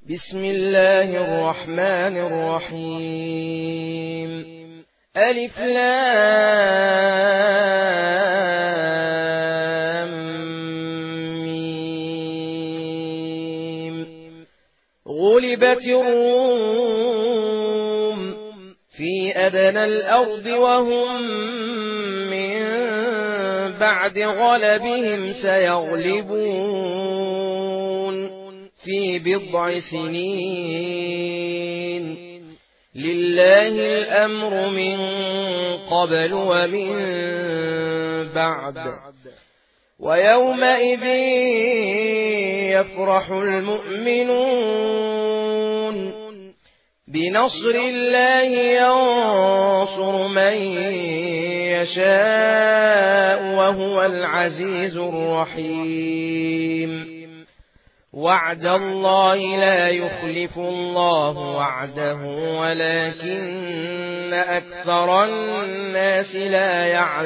بسم الله الرحمن الرحيم ألف لام ميم غلبت الروم في أدنى الأرض وهم من بعد غلبهم سيغلبون في بضع سنين لله الأمر من قبل ومن بعد ويومئذ يفرح المؤمنون بنصر الله ينصر من يشاء وهو العزيز الرحيم وعد الله لا يخلف الله وعده ولكن أكثر الناس لا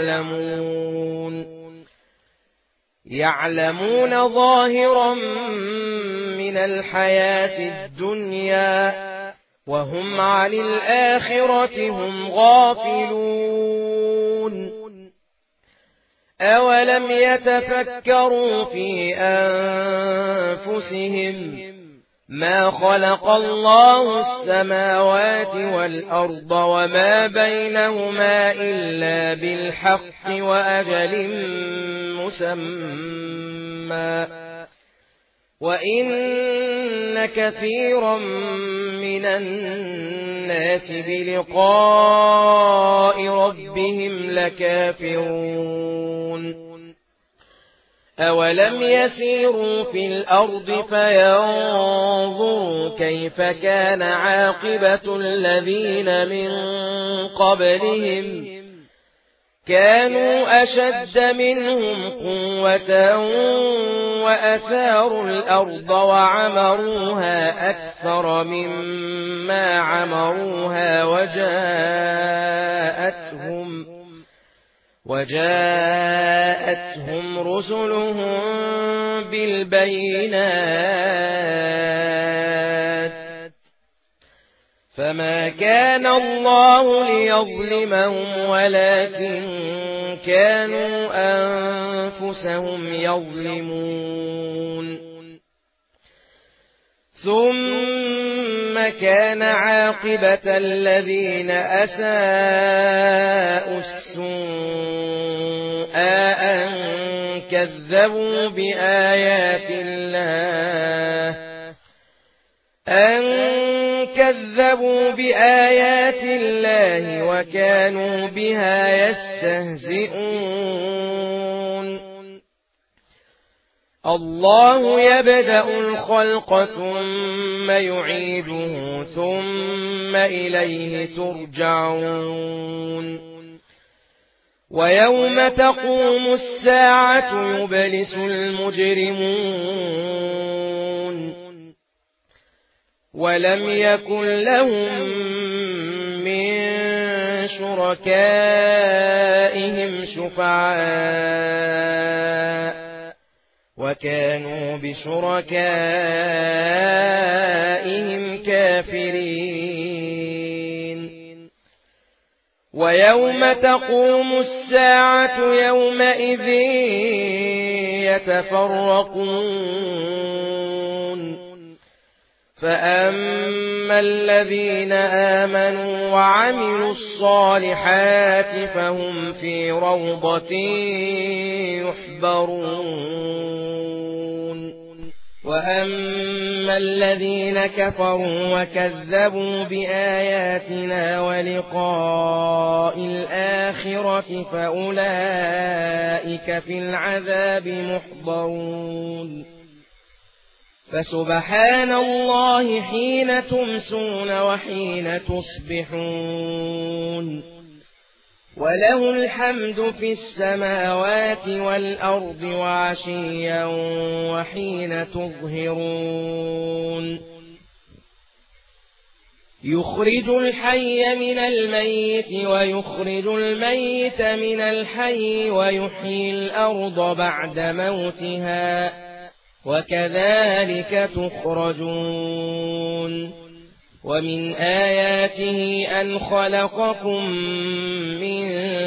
يعلمون ظاهرا من الحياة الدنيا وهم عن الآخرة هم غافلون أولم يتفكروا في أنفسهم ما خلق الله السماوات والأرض وما بينهما إلا بالحق وأجل مسمى وإن كثيرا من الناس بلقاء ربهم لكافرون أولم يسيروا في الأرض فينظروا كيف كان عاقبة الذين من قبلهم كانوا أشد منهم قوة وأثاروا الأرض وعمروها أكثر مما عمروها وجاءتهم رسلهم بالبينات فما كان الله ليظلمهم ولكن كانوا أنفسهم يظلمون ثم كان عاقبة الذين أساءوا السوء أن كذبوا بآيات الله وكانوا بها يستهزئون الله يبدأ الخلق ثم يعيده ثم إليه ترجعون ويوم تقوم الساعة يبلس المجرمون ولم يكن لهم من شركائهم شفعاء وكانوا بشركائهم كافرين ويوم تقوم الساعة يومئذ يتفرقون فأما الذين آمنوا وعملوا الصالحات فهم في روضة يحبرون وأما الذين كفروا وكذبوا بآياتنا ولقاء الآخرة فأولئك في العذاب محضرون فسبحان الله حين تمسون وحين تصبحون وله الحمد في السماوات والأرض وعشيا وحين تظهرون يخرج الحي من الميت ويخرج الميت من الحي ويحيي الأرض بعد موتها وكذلك تخرجون ومن آياته أن خلقكم من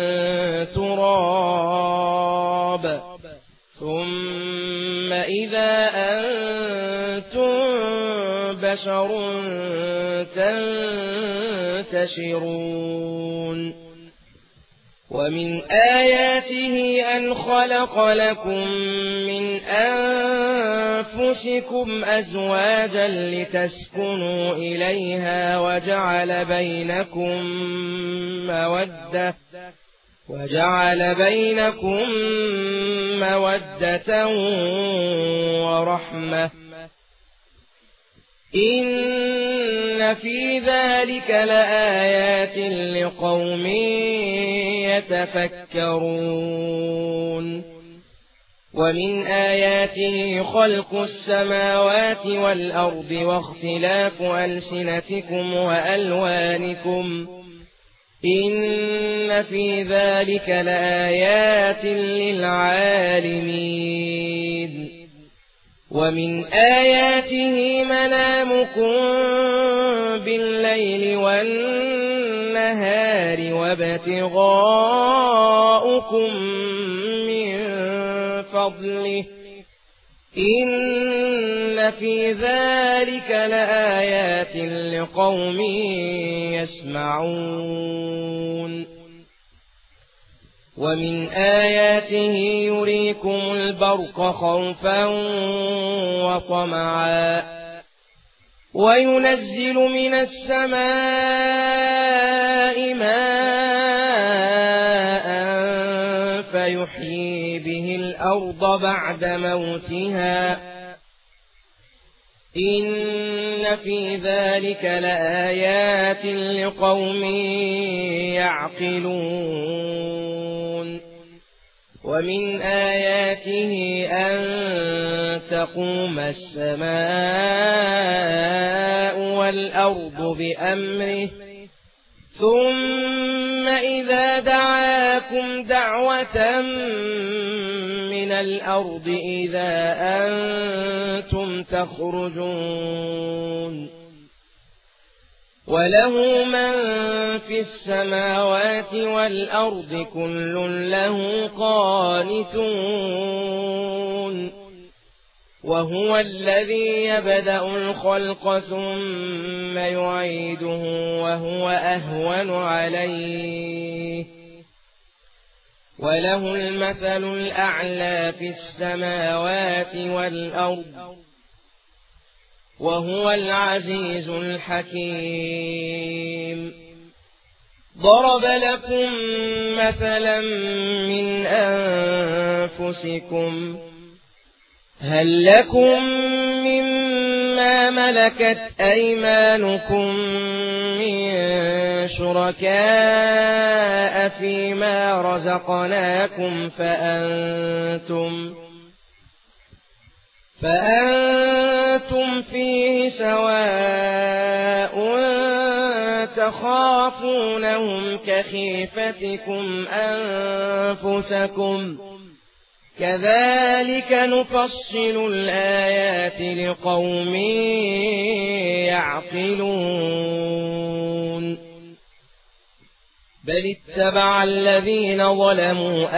تراب ثم إذا أنتم بشر تنتشرون ومن آياته أن خلق لكم من أنفسكم أزواجا لتسكنوا إليها وجعل بينكم مودة ورحمة إن في ذلك لآيات لقوم يتفكرون ومن آياته خلق السماوات والأرض واختلاف ألسنتكم وألوانكم إن في ذلك لآيات للعالمين ومن آياته منامكم بالليل والنهار وابتغاؤكم من فضله إن في ذلك لآيات لقوم يسمعون ومن آياته يريكم البرق خوفا وطمعا وينزل من السماء ماء فيحيي به الأرض بعد موتها إن في ذلك لآيات لقوم يعقلون ومن آياته أن تقوم السماء والأرض بأمره ثم إذا دعاكم دعوة من الأرض إذا أنتم تخرجون وله من في السماوات والأرض كل له قانتون وهو الذي يبدأ الخلق ثم يعيده وهو أهون عليه وله المثل الأعلى في السماوات والأرض وهو العزيز الحكيم ضرب لكم مثلا من أنفسكم هل لكم مما ملكت أيمانكم من شركاء فيما رزقناكم فأنتم فيه سواء تخافونهم كخيفتكم أنفسكم كذلك نفصل الآيات لقوم يعقلون بل اتبع الذين ظلموا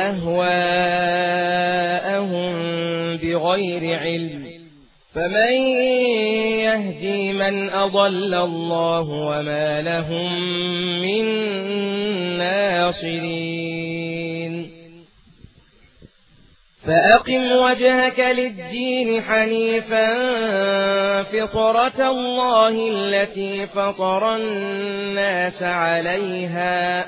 أهواءهم بغير علم فمن يهدي من أضل الله وما لهم من ناصرين فأقم وجهك للدين حنيفا فطرة الله التي فطر الناس عليها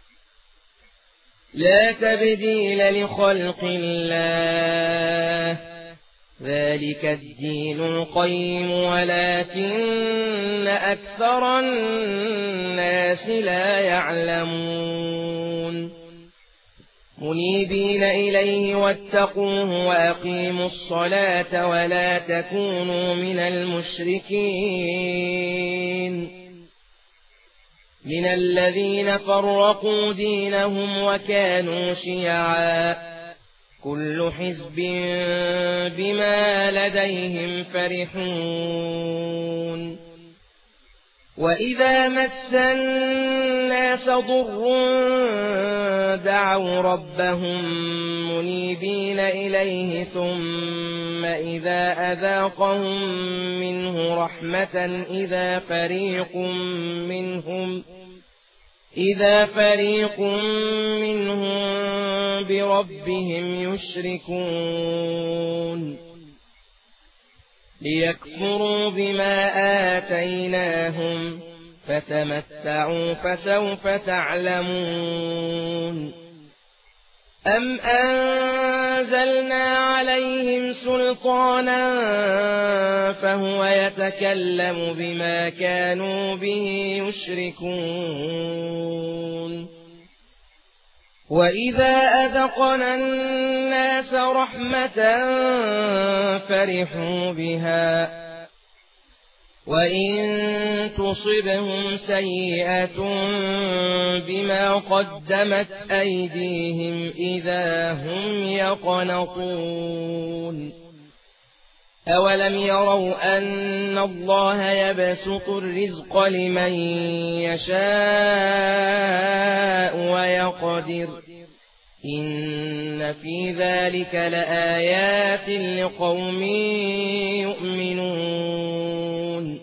لا تبديل لخلق الله ذلك الدين القيم ولكن أكثر الناس لا يعلمون منيبين إليه واتقوه وأقيموا الصلاة ولا تكونوا من المشركين من الذين فرقوا دينهم وكانوا شيعا كل حزب بما لديهم فرحون وإذا مس الناس ضر دعوا ربهم منيبين إليه ثم إذا أذاقهم منه رحمة إذا فريق منهم بربهم يشركون ليكفروا بما آتيناهم فتمتعوا فسوف تعلمون أم أنزلنا عليهم سلطانا فهو يتكلم بما كانوا به يشركون وإذا أذقنا الناس رحمة فرحوا بها وإن تصبهم سيئة بما قدمت أيديهم إذا هم يقنطون أولم يروا أن الله يبسط الرزق لمن يشاء ويقدر إن في ذلك لآيات لقوم يؤمنون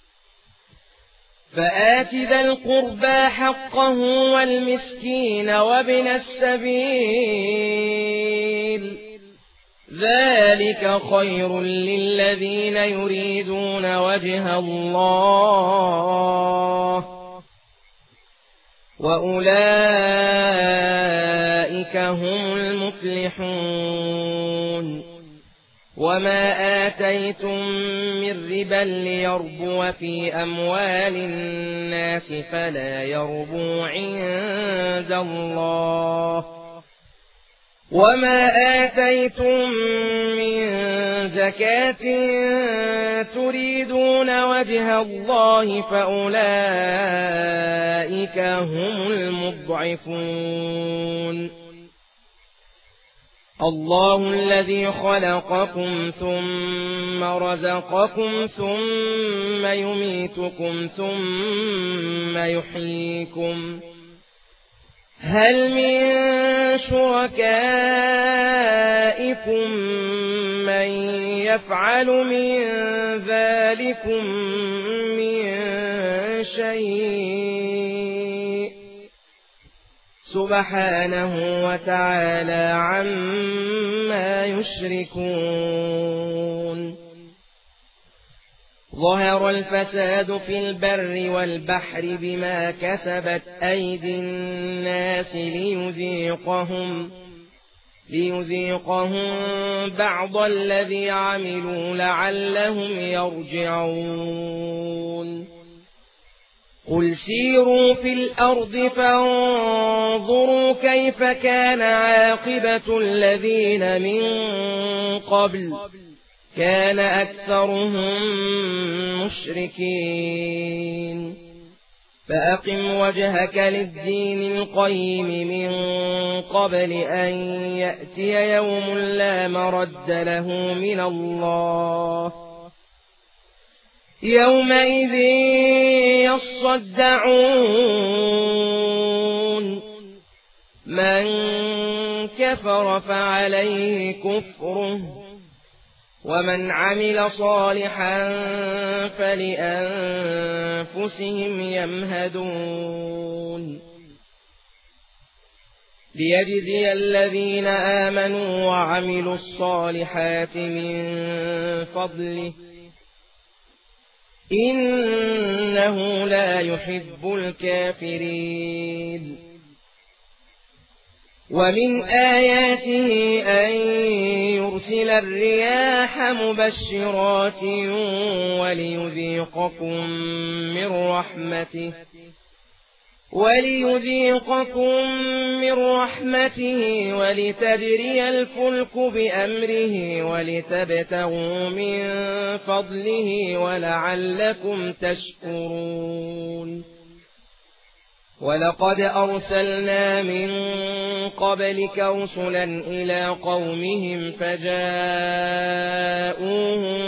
فآت ذا القربى حقه والمسكين وابن السبيل ذلك خير للذين يريدون وجه الله وأولئك هم المفلحون وما آتيتم من ربا ليربو في أموال الناس فلا يربو عند الله وما آتيتم من زكاة تريدون وجه الله فأولئك هم المضعفون الله الذي خلقكم ثم رزقكم ثم يميتكم ثم يحييكم هل من شركائكم من يفعل من ذلكم من شيء سبحانه وتعالى عما يشركون ظهر الفساد في البر والبحر بما كسبت أيدي الناس ليذيقهم بعض الذي عملوا لعلهم يرجعون قل سيروا في الأرض فانظروا كيف كان عاقبة الذين من قبل كان أكثرهم مشركين فأقم وجهك للدين القيم من قبل أن يأتي يوم لا مرد له من الله يومئذ يصدعون من كفر فعليه كفره ومن عمل صالحا فلأنفسهم يمهدون ليجزي الذين آمنوا وعملوا الصالحات من فضله إنه لا يحب الكافرين ومن آياته أن يرسل الرياح مبشرات وليذيقكم من رحمته ولتجري الفلك بأمره ولتبتغوا من فضله ولعلكم تشكرون ولقد أرسلنا من قبلك رسلا إلى قومهم فجاءوهم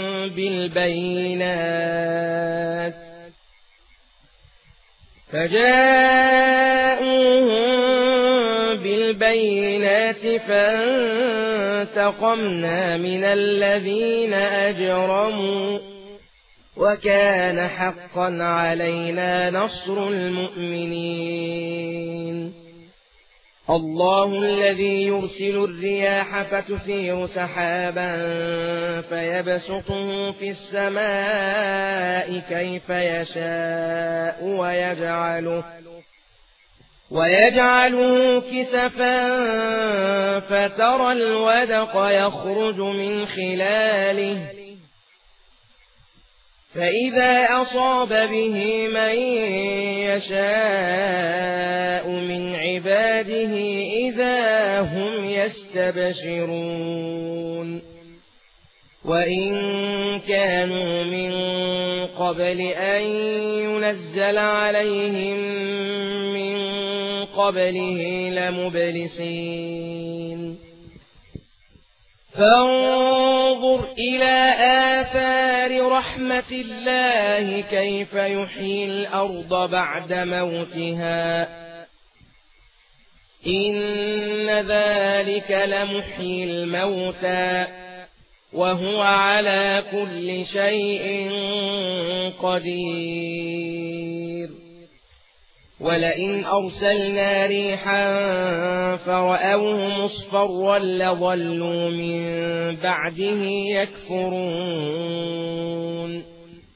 بالبينات فانتقمنا من الذين أجرموا وكان حقا علينا نصر المؤمنين. الله الذي يرسل الرياح فتثير سحابا فيبسطه في السماء كيف يشاء ويجعله كسفا فترى الودق يخرج من خلاله فإذا أصاب به من يشاء من عباده إذا هم يستبشرون. وإن كانوا من قبل أن ينزل عليهم من قبله لمبلسين. فانظر إلى آثار رحمة الله كيف يحيي الأرض بعد موتها إن ذلك لمحيي الموتى وهو على كل شيء قدير. ولئن أرسلنا ريحا فرأوه مصفرا لظلوا من بعده يكفرون.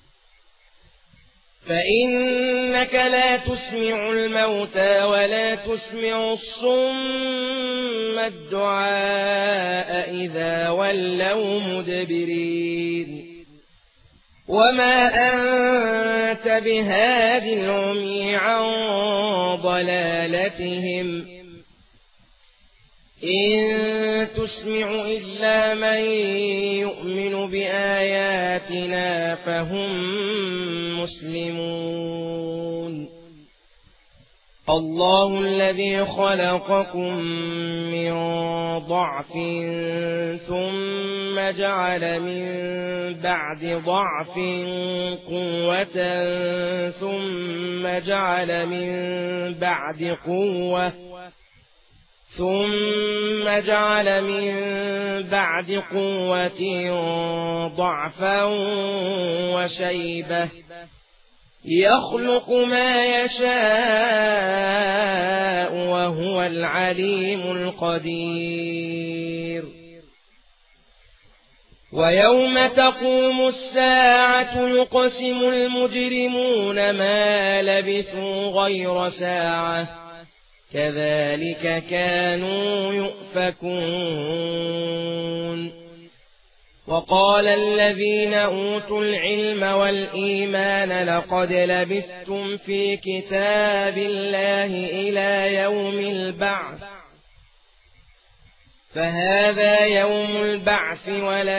فإنك لا تسمع الموتى ولا تسمع الصم الدعاء إذا ولوا مدبرين. وما أنت بهاد العمي عن ضلالتهم إن تسمع إلا من يؤمن بآياتنا فهم مسلمون. الله الذي خلقكم من ضعف ثم جعل من بعد ضعف قوة ثم جعل من بعد قوة ضعفا وشيبة يخلق ما يشاء وهو العليم القدير. ويوم تقوم الساعة يقسم المجرمون ما لبثوا غير ساعة كذلك كانوا يؤفكون. وقال الذين أوتوا العلم والإيمان لقد لبثتم في كتاب الله إلى يوم البعث فهذا يوم البعث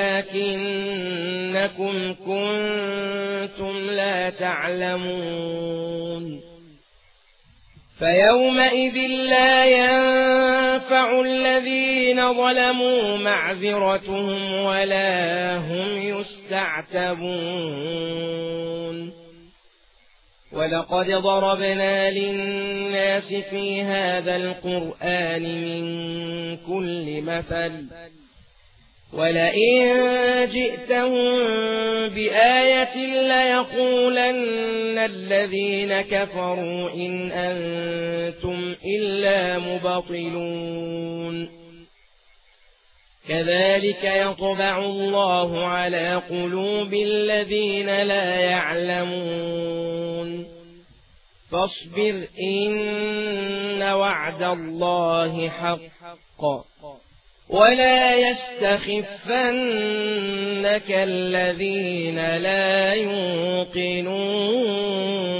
ولكنكم كنتم لا تعلمون. فيومئذ لا ينفع الذين ظلموا معذرتهم ولا هم يستعتبون. ولقد ضربنا للناس في هذا القرآن من كل مثل ولئن جئتهم بآية ليقولن الذين كفروا إن أنتم إلا مبطلون. كذلك يطبع الله على قلوب الذين لا يعلمون. فاصبر إن وعد الله حق ولا يستخفنك الذين لا يوقنون.